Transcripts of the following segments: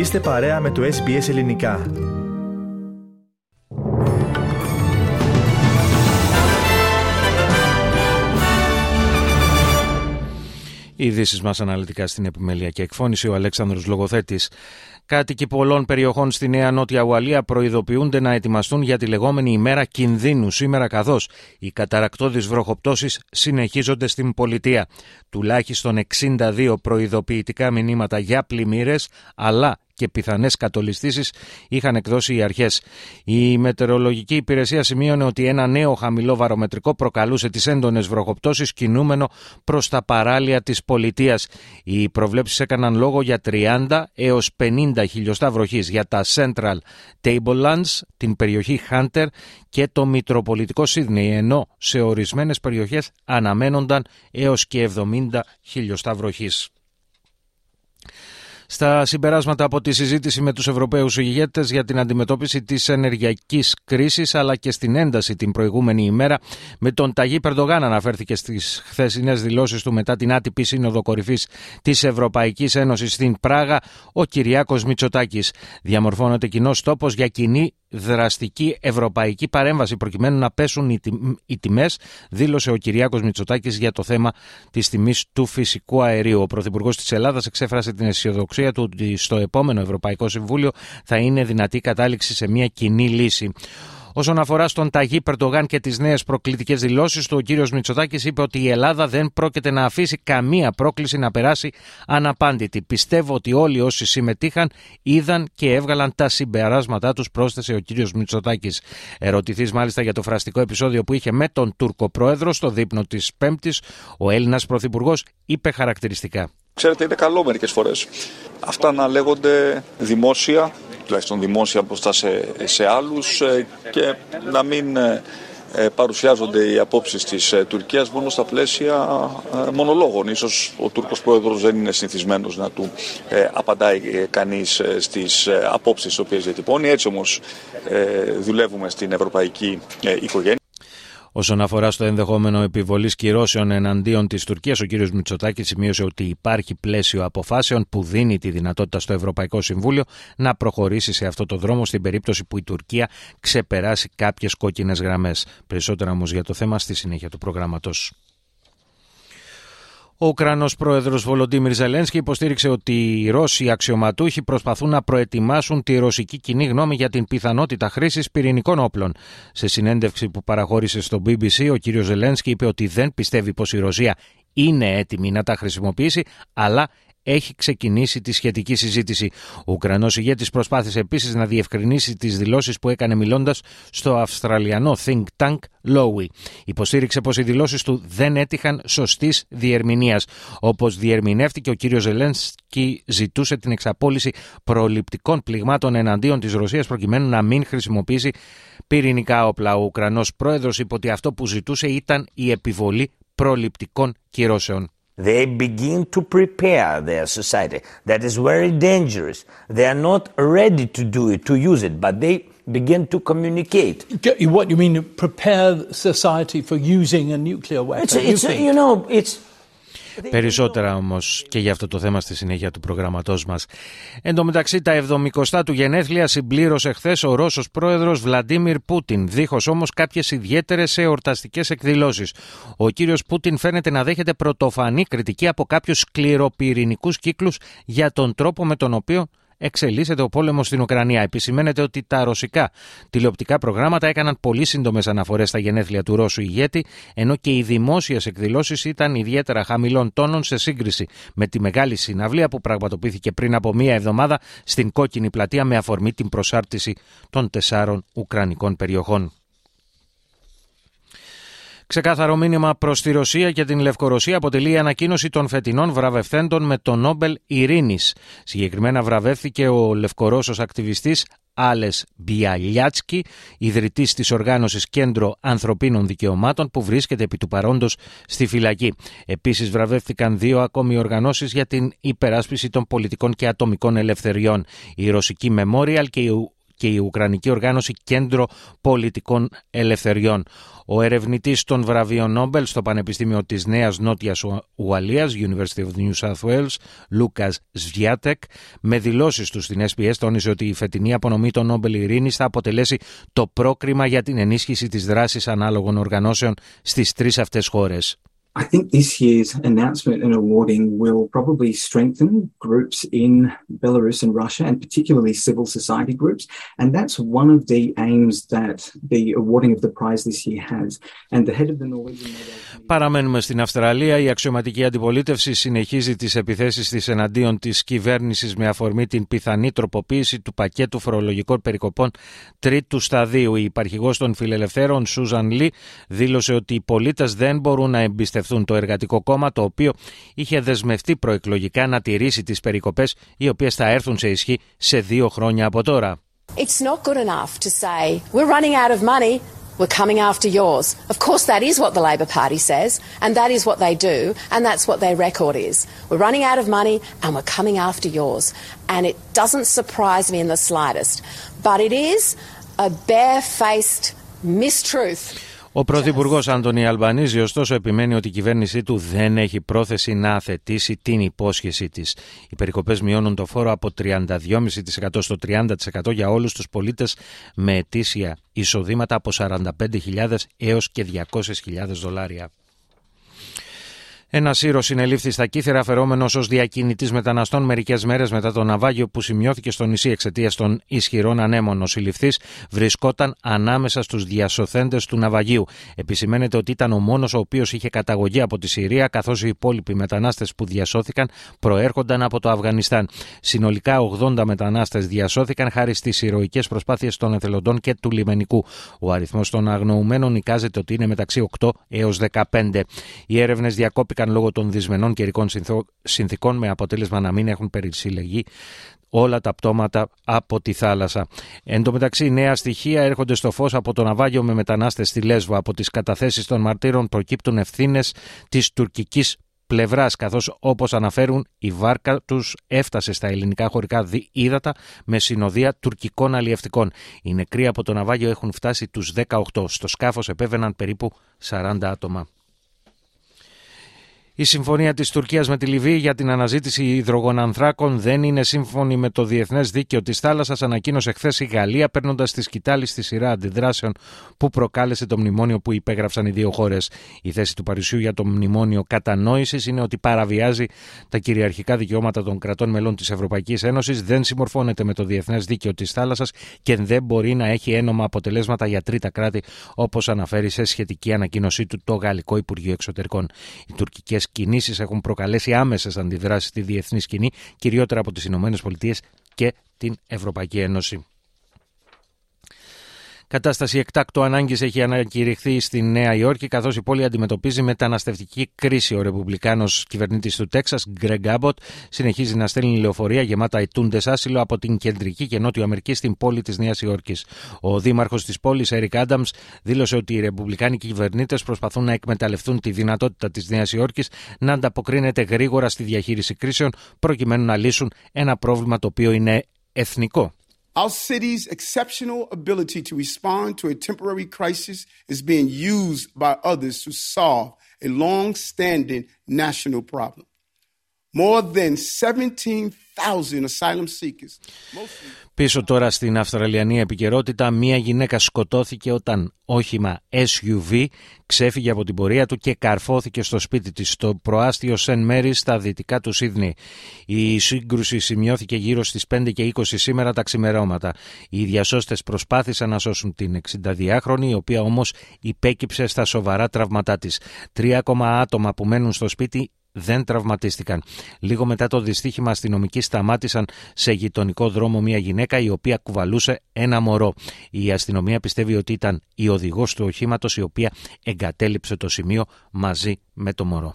Είστε παρέα με το SBS Ελληνικά. Οι ειδήσεις μας αναλυτικά στην επιμέλεια και εκφώνηση, ο Αλέξανδρος Λογοθέτης. Κάτοικοι πολλών περιοχών στη Νέα Νότια Ουαλία προειδοποιούνται να ετοιμαστούν για τη λεγόμενη ημέρα κινδύνου σήμερα, καθώς οι καταρρακτώδεις βροχοπτώσεις συνεχίζονται στην πολιτεία. Τουλάχιστον 62 προειδοποιητικά μηνύματα για πλημμύρες, αλλά και πιθανές κατολιστήσεις είχαν εκδώσει οι αρχές. Η μετεωρολογική υπηρεσία σημείωνε ότι ένα νέο χαμηλό βαρομετρικό προκαλούσε τις έντονες βροχοπτώσεις κινούμενο προς τα παράλια της πολιτείας. Οι προβλέψεις έκαναν λόγο για 30 έως 50 χιλιοστά βροχής για τα Central Tablelands, την περιοχή Hunter και το Μητροπολιτικό Σίδνεϊ, ενώ σε ορισμένες περιοχές αναμένονταν έως και 70 χιλιοστά βροχής. Στα συμπεράσματα από τη συζήτηση με τους Ευρωπαίους ηγέτες για την αντιμετώπιση της ενεργειακής κρίσης, αλλά και στην ένταση την προηγούμενη ημέρα, με τον Ταγίπ Ερντογάν αναφέρθηκε στις χθεσινές δηλώσεις του μετά την άτυπη σύνοδο κορυφής της Ευρωπαϊκής Ένωσης στην Πράγα, ο Κυριάκος Μητσοτάκης. Διαμορφώνεται κοινός τόπος για κοινή δραστική ευρωπαϊκή παρέμβαση προκειμένου να πέσουν οι τιμές, δήλωσε ο Κυριάκος Μητσοτάκης για το θέμα της τιμής του φυσικού αερίου. Ο Πρωθυπουργός της Ελλάδας εξέφρασε την αισιοδοξία του ότι στο επόμενο Ευρωπαϊκό Συμβούλιο θα είναι δυνατή κατάληξη σε μια κοινή λύση. Όσον αφορά στον Ταγίπ Ερντογάν και τις νέες προκλητικές δηλώσεις του, ο κύριος Μητσοτάκης είπε ότι η Ελλάδα δεν πρόκειται να αφήσει καμία πρόκληση να περάσει αναπάντητη. Πιστεύω ότι όλοι όσοι συμμετείχαν είδαν και έβγαλαν τα συμπεράσματά τους, πρόσθεσε ο κύριος Μητσοτάκης. Ερωτηθείς μάλιστα για το φραστικό επεισόδιο που είχε με τον Τούρκο πρόεδρο στο δείπνο της Πέμπτης, ο Έλληνας πρωθυπουργός είπε χαρακτηριστικά. Ξέρετε, είναι καλό μερικές φορές αυτά να λέγονται δημόσια, τουλάχιστον δημόσια μπροστά σε άλλους, και να μην παρουσιάζονται οι απόψεις της Τουρκίας μόνο στα πλαίσια μονολόγων. Ίσως ο Τούρκος πρόεδρος δεν είναι συνηθισμένος να του απαντάει κανείς στις απόψεις τις οποίες διατυπώνει. Έτσι όμως δουλεύουμε στην ευρωπαϊκή οικογένεια. Όσον αφορά στο ενδεχόμενο επιβολής κυρώσεων εναντίον της Τουρκίας, ο κ. Μητσοτάκης σημείωσε ότι υπάρχει πλαίσιο αποφάσεων που δίνει τη δυνατότητα στο Ευρωπαϊκό Συμβούλιο να προχωρήσει σε αυτό το δρόμο στην περίπτωση που η Τουρκία ξεπεράσει κάποιες κόκκινες γραμμές. Περισσότερα όμως για το θέμα στη συνέχεια του προγράμματος. Ο Ουκρανός πρόεδρος Βολοντίμιρ Ζελένσκι υποστήριξε ότι οι Ρώσοι αξιωματούχοι προσπαθούν να προετοιμάσουν τη ρωσική κοινή γνώμη για την πιθανότητα χρήσης πυρηνικών όπλων. Σε συνέντευξη που παραχώρησε στο BBC, ο κ. Ζελένσκι είπε ότι δεν πιστεύει πως η Ρωσία είναι έτοιμη να τα χρησιμοποιήσει, αλλά έχει ξεκινήσει τη σχετική συζήτηση. Ο Ουκρανός ηγέτης προσπάθησε επίσης να διευκρινίσει τις δηλώσεις που έκανε μιλώντας στο αυστραλιανό think tank Lowy. Υποστήριξε πως οι δηλώσεις του δεν έτυχαν σωστής διερμηνίας. Όπως διερμηνεύτηκε, ο κ. Ζελένσκι ζητούσε την εξαπόλυση προληπτικών πληγμάτων εναντίον της Ρωσίας προκειμένου να μην χρησιμοποιήσει πυρηνικά όπλα. Ο Ουκρανός πρόεδρος είπε ότι αυτό που ζητούσε ήταν η επιβολή προληπτικών κυρώσεων. They begin to prepare their society. That is very dangerous. They are not ready to do it, to use it, but they begin to communicate. What you mean, prepare society for using a nuclear weapon? Περισσότερα όμως και για αυτό το θέμα στη συνέχεια του προγραμματός μας. Εν τω μεταξύ, τα 70 του γενέθλια συμπλήρωσε χθες ο Ρώσος πρόεδρος Βλαντίμιρ Πούτιν, δίχως όμως κάποιες ιδιαίτερες εορταστικές εκδηλώσεις. Ο κύριος Πούτιν φαίνεται να δέχεται πρωτοφανή κριτική από κάποιους σκληροπυρηνικούς κύκλους για τον τρόπο με τον οποίο εξελίσσεται ο πόλεμος στην Ουκρανία. Επισημαίνεται ότι τα ρωσικά τηλεοπτικά προγράμματα έκαναν πολύ σύντομες αναφορές στα γενέθλια του Ρώσου ηγέτη, ενώ και οι δημόσιες εκδηλώσεις ήταν ιδιαίτερα χαμηλών τόνων σε σύγκριση με τη μεγάλη συναυλία που πραγματοποιήθηκε πριν από μία εβδομάδα στην Κόκκινη Πλατεία με αφορμή την προσάρτηση των 4 ουκρανικών περιοχών. Ξεκάθαρο μήνυμα προς τη Ρωσία και την Λευκορωσία αποτελεί η ανακοίνωση των φετινών βραβευθέντων με το Νόμπελ Ειρήνης. Συγκεκριμένα βραβεύθηκε ο Λευκορώσος ακτιβιστής Άλες Μπιαλιάτσκι, ιδρυτής της οργάνωσης Κέντρο Ανθρωπίνων Δικαιωμάτων, που βρίσκεται επί του παρόντος στη φυλακή. Επίσης βραβεύτηκαν 2 ακόμη οργανώσεις για την υπεράσπιση των πολιτικών και ατομικών ελευθεριών, η Ρωσική Memorial και η Ουκρανική Οργάνωση Κέντρο Πολιτικών Ελευθεριών. Ο ερευνητής των βραβείων Νόμπελ στο Πανεπιστήμιο της Νέας Νότιας Ουαλίας, University of New South Wales, Λούκας Σβιάτεκ, με δηλώσεις του στην SBS τόνισε ότι η φετινή απονομή των Νόμπελ Ειρήνης θα αποτελέσει το πρόκριμα για την ενίσχυση της δράσης ανάλογων οργανώσεων στις τρεις αυτές χώρες. I think this year's announcement and awarding will probably strengthen groups in Belarus and Russia, and particularly civil society groups. And that's one of the aims that the awarding of the prize this year has. And the head of the Norwegian... Παραμένουμε στην Αυστραλία. Η αξιωματική αντιπολίτευση συνεχίζει τις επιθέσεις της εναντίον της κυβέρνησης με αφορμή την πιθανή τροποποίηση του πακέτου φορολογικών περικοπών τρίτου σταδίου. Η υπαρχηγός των φιλελευθέρων, Σούζαν Λι, δήλωσε ότι οι πολίτες δεν μπορούν να εμπιστευτούν το Εργατικό Κόμμα, το οποίο είχε δεσμευτεί προεκλογικά να τηρήσει τις περικοπές, οι οποίες θα έρθουν σε ισχύ σε 2 χρόνια από τώρα. It's not good enough to say we're running out of money. We're coming after yours. Of course, that is what the Labor Party says, and that is what they do, and that's what their record is. We're running out of money, and we're coming after yours. And it doesn't surprise me in the slightest. But it is a barefaced mistruth. Ο Πρωθυπουργός Άντονι Αλμπανίζη, ωστόσο, επιμένει ότι η κυβέρνησή του δεν έχει πρόθεση να αθετήσει την υπόσχεσή της. Οι περικοπές μειώνουν το φόρο από 32,5% στο 30% για όλους τους πολίτες με ετήσια εισοδήματα από 45.000 έως και 200.000 δολάρια. Ένας Ήρος συνελήφθη στα Κύθυρα αφαιρόμενος ως διακινητής μεταναστών μερικές μέρες μετά το ναυάγιο που σημειώθηκε στο νησί εξαιτίας των ισχυρών ανέμων. Ο συλληφθής βρισκόταν ανάμεσα στους διασωθέντες του ναυαγίου. Επισημαίνεται ότι ήταν ο μόνος ο οποίος είχε καταγωγή από τη Συρία, καθώς οι υπόλοιποι μετανάστες που διασώθηκαν προέρχονταν από το Αφγανιστάν. Συνολικά 80 μετανάστες διασώθηκαν χάρη στις ηρωικές προσπάθειες των εθελοντών και του λιμενικού. Ο αριθμός των αγνοουμένων εικάζεται ότι είναι μεταξύ 8 έως 15. Οι έρευνες διακόπηκαν λόγω των δυσμενών καιρικών συνθήκων, με αποτέλεσμα να μην έχουν περισυλλεγεί όλα τα πτώματα από τη θάλασσα. Εν τω μεταξύ, νέα στοιχεία έρχονται στο φως από το ναυάγιο με μετανάστες στη Λέσβο. Από τις καταθέσεις των μαρτύρων προκύπτουν ευθύνες της τουρκικής πλευράς, καθώς, όπως αναφέρουν, η βάρκα τους έφτασε στα ελληνικά χωρικά ύδατα με συνοδεία τουρκικών αλλιευτικών. Οι νεκροί από το ναυάγιο έχουν φτάσει τους 18. Στο σκάφος επέβαιναν περίπου 40 άτομα. Η συμφωνία της Τουρκίας με τη Λιβύη για την αναζήτηση υδρογονανθράκων δεν είναι σύμφωνη με το διεθνές δίκαιο της θάλασσας, ανακοίνωσε χθες η Γαλλία, παίρνοντας στη σκητάλη στη σειρά αντιδράσεων που προκάλεσε το μνημόνιο που υπέγραψαν οι δύο χώρες. Η θέση του Παρισιού για το μνημόνιο κατανόησης είναι ότι παραβιάζει τα κυριαρχικά δικαιώματα των κρατών μελών της Ευρωπαϊκής Ένωσης, δεν συμμορφώνεται με το διεθνές δίκαιο της θάλασσας και δεν μπορεί να έχει ένομα αποτελέσματα για τρίτα κράτη, όπως αναφέρει σε σχετική ανακοίνωσή του το Γαλλικό Υπουργείο Εξωτερικών. Οι τουρκικές κινήσεις έχουν προκαλέσει άμεσες αντιδράσεις στη διεθνή σκηνή, κυριότερα από τις Ηνωμένες Πολιτείες και την Ευρωπαϊκή Ένωση. Κατάσταση εκτάκτου ανάγκης έχει ανακηρυχθεί στη Νέα Υόρκη, καθώς η πόλη αντιμετωπίζει μεταναστευτική κρίση. Ο ρεπουμπλικάνος κυβερνήτης του Τέξας, Γκρεγκ Άμποτ, συνεχίζει να στέλνει λεωφορεία γεμάτα αιτούντες άσυλο από την κεντρική και νότιο Αμερική στην πόλη της Νέας Υόρκης. Ο δήμαρχος της πόλης, Έρικ Άνταμς, δήλωσε ότι οι ρεπουμπλικάνοι κυβερνήτες προσπαθούν να εκμεταλλευτούν τη δυνατότητα της Νέας Υόρκης να ανταποκρίνεται γρήγορα στη διαχείριση κρίσεων, προκειμένου να λύσουν ένα πρόβλημα το οποίο είναι εθνικό. Our city's exceptional ability to respond to a temporary crisis is being used by others to solve a long-standing national problem. More than 17,000 asylum seekers. Πίσω τώρα στην Αυστραλιανή επικαιρότητα, μία γυναίκα σκοτώθηκε όταν όχημα SUV ξέφυγε από την πορεία του και καρφώθηκε στο σπίτι της στο προάστιο Σεν Μέρις στα δυτικά του Σίδνεϊ. Η σύγκρουση σημειώθηκε γύρω στις 5 και 20 σήμερα τα ξημερώματα. Οι διασώστες προσπάθησαν να σώσουν την 62χρονη, η οποία όμως υπέκυψε στα σοβαρά τραύματά της. 3 ακόμα άτομα που μένουν στο σπίτι δεν τραυματίστηκαν. Λίγο μετά το δυστύχημα, αστυνομικοί σταμάτησαν σε γειτονικό δρόμο μια γυναίκα η οποία κουβαλούσε ένα μωρό. Η αστυνομία πιστεύει ότι ήταν η οδηγός του οχήματος, η οποία εγκατέλειψε το σημείο μαζί με το μωρό.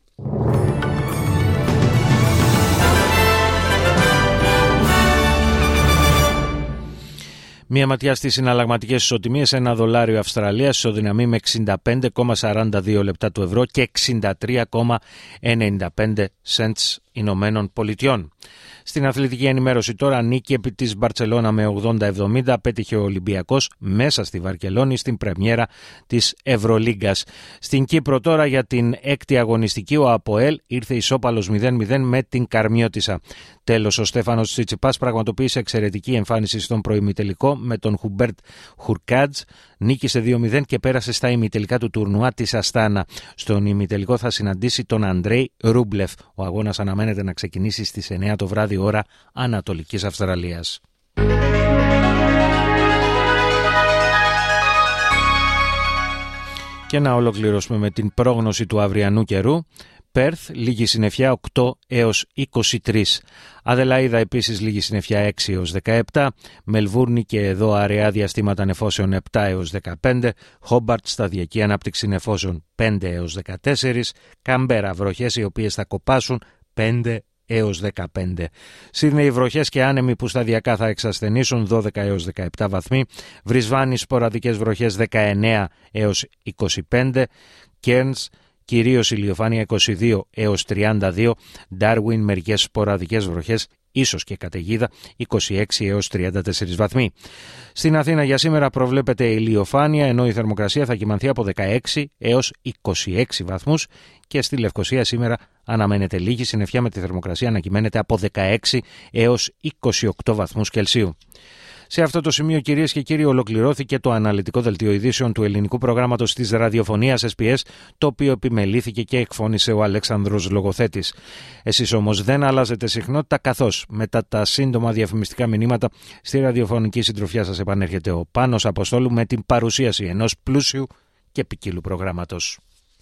Μία ματιά στις συναλλαγματικές ισοτιμίες. $1 Αυστραλίας ισοδυναμεί με 65,42 λεπτά του ευρώ και 63,95 cents Ηνωμένων Πολιτειών. Στην αθλητική ενημέρωση τώρα, νίκη επί της Μπαρτσελώνα με 80-70 πέτυχε ο Ολυμπιακός μέσα στη Βαρκελόνη στην πρεμιέρα της Ευρωλίγκας. Στην Κύπρο τώρα για την έκτη αγωνιστική ο ΑΠΟΕΛ ήρθε ισόπαλος 0-0 με την Καρμιώτισσα. Τέλος, ο Στέφανος Τσιτσιπάς πραγματοποίησε εξαιρετική εμφάνιση στον προημιτελικό με τον Χουμπέρτ Χουρκάτζ. Νίκησε 2-0 και πέρασε στα ημιτελικά του τουρνουά της Αστάνα. Στον ημιτελικό θα συναντήσει τον Αντρέι Ρούμπλεφ. Ο αγώνας αναμένεται να ξεκινήσει στις 9 το βράδυ ώρα Ανατολικής Αυστραλίας. Και να ολοκληρώσουμε με την πρόγνωση του αυριανού καιρού. Πέρθ, λίγη συννεφιά 8 έως 23. Αδελαΐδα επίσης λίγη συννεφιά 6 έως 17. Μελβούρνη και εδώ αραιά διαστήματα νεφώσεων 7 έως 15. Χόμπαρτ σταδιακή ανάπτυξη νεφώσεων 5 έως 14. Καμπέρα βροχές οι οποίες θα κοπάσουν 5 έως 15. Σίδνεϊ βροχές και άνεμοι που σταδιακά θα εξασθενήσουν 12 έως 17 βαθμοί. Βρισβάνη σποραδικές βροχές 19 έως 25. Κέρνς κυρίως ηλιοφάνεια 22 έως 32, Ντάρουιν μερικές σποραδικές βροχές, ίσως και καταιγίδα 26 έως 34 βαθμοί. Στην Αθήνα για σήμερα προβλέπεται ηλιοφάνεια, ενώ η θερμοκρασία θα κυμανθεί από 16 έως 26 βαθμούς και στη Λευκοσία σήμερα αναμένεται λίγη συννεφιά με τη θερμοκρασία να κυμαίνεται από 16 έως 28 βαθμούς Κελσίου. Σε αυτό το σημείο, κυρίες και κύριοι, ολοκληρώθηκε το αναλυτικό δελτίο ειδήσεων του ελληνικού προγράμματος της ραδιοφωνίας SPS, το οποίο επιμελήθηκε και εκφώνησε ο Αλέξανδρος Λογοθέτης. Εσείς όμως δεν αλλάζετε συχνότητα, καθώς μετά τα σύντομα διαφημιστικά μηνύματα στη ραδιοφωνική συντροφιά σας επανέρχεται ο Πάνος Αποστόλου με την παρουσίαση ενός πλούσιου και ποικίλου προγράμματος.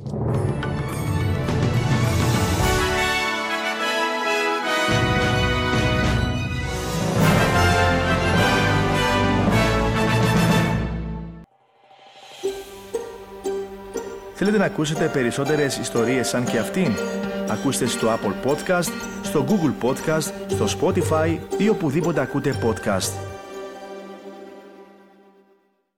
Θέλετε να ακούσετε περισσότερες ιστορίες σαν και αυτήν? Ακούστε στο Apple Podcast, στο Google Podcast, στο Spotify ή οπουδήποτε ακούτε podcast.